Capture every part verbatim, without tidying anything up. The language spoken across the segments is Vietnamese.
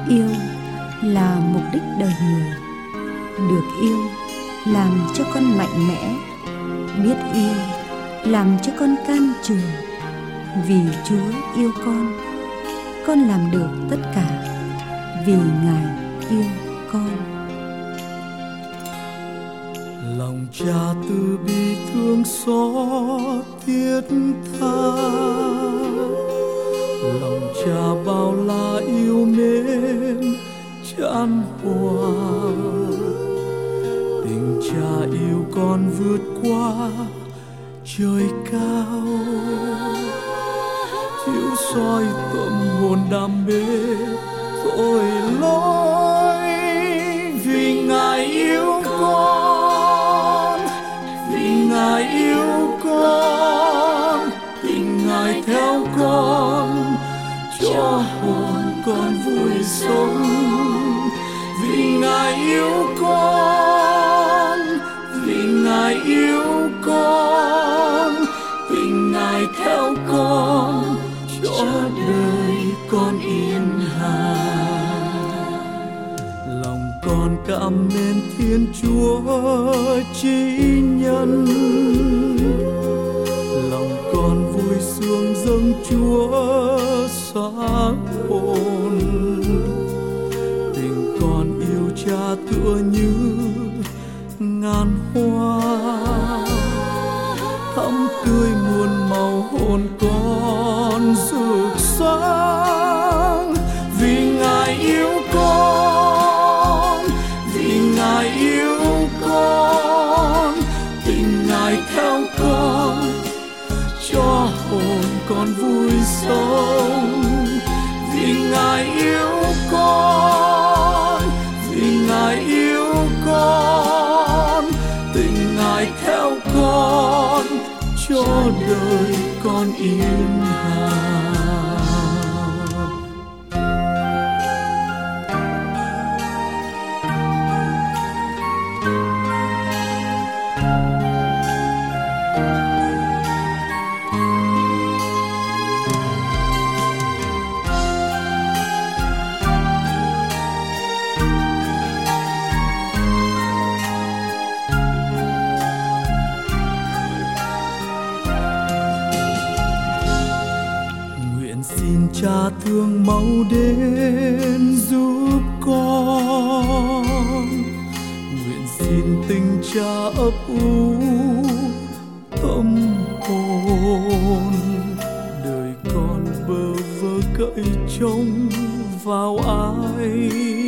Yêu là mục đích đời người. Được yêu làm cho con mạnh mẽ. Biết yêu làm cho con can trường. Vì Chúa yêu con, con làm được tất cả vì Ngài yêu con. Lòng Cha từ bi thương xót thiết tha, lòng Cha bao la yêu mến chan hòa. Tình Cha yêu con vượt qua trời cao, chiếu soi tâm hồn đam mê tội lỗi. Vì Ngài yêu con, vì Ngài yêu con, tình Ngài theo con, cho hồn con vui sống. Vì Ngài yêu con, vì Ngài yêu con, tình Ngài theo con, cho đời con yên hà. Lòng con cảm nên Thiên Chúa Chí Nhân, lòng con vui sướng dâng Chúa xác hồn. Tình con yêu Cha tựa như ngàn hoa, thắm tươi muôn màu hồn con rực sáng. Vì Ngài yêu con, vì Ngài yêu con, tình Ngài theo con, cho hồn con vui sống. Vì Ngài yêu con, vì Ngài yêu con, tình Ngài theo con, cho đời con yên hà. Xin Cha thương mau đến giúp con. Nguyện xin tình Cha ấp ủ tâm hồn. Đời con bơ vơ cậy trông vào ai,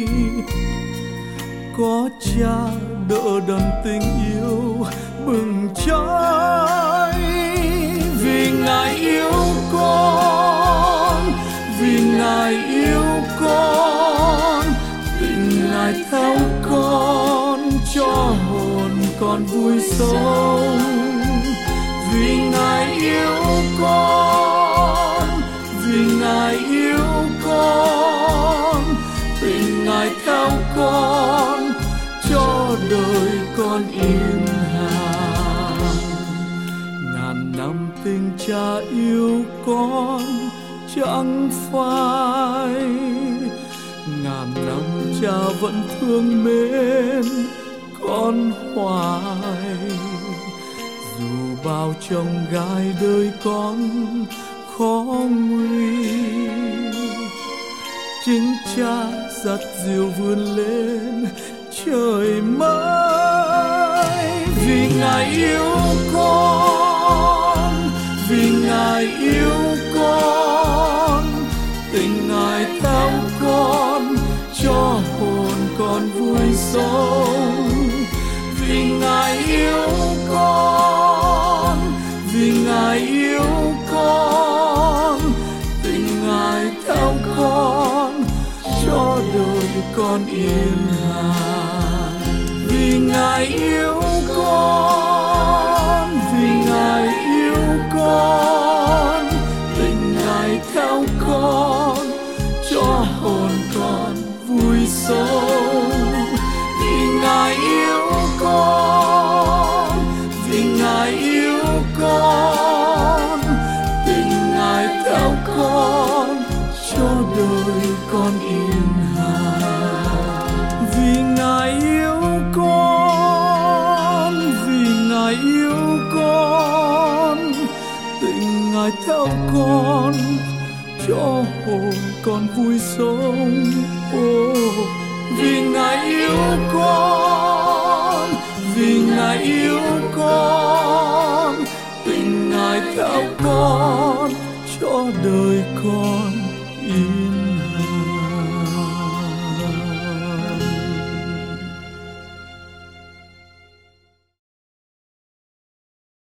có Cha đỡ đần tình yêu bừng cháy. Vì Ngài yêu con, vì Ngài yêu con, tình Ngài theo con, cho hồn con vui sống. Vì Ngài yêu con, vì Ngài yêu con, tình Ngài theo con, cho đời con yên hà. Ngàn năm tình Cha yêu con chẳng phai, ngàn năm Cha vẫn thương mến con hoài. Dù bao chông gai đời con khó nguy, chính Cha dắt dìu vươn lên trời mới. Vì Ngài yêu con, vì Ngài yêu con, tình Ngài theo con, cho hồn con vui sống. Vì Ngài yêu con, vì Ngài yêu con, tình Ngài theo con, cho đời con yên hà. Vì Ngài yêu con, vì Ngài yêu con, tình Ngài theo con, cho hồn con vui sống. Vì Ngài yêu con, vì Ngài yêu con, tình Ngài theo con, cho đời con yên hà. núi sông. Ô, vì Ngài yêu con, vì Ngài yêu con, tình Ngài theo con cho đời con yên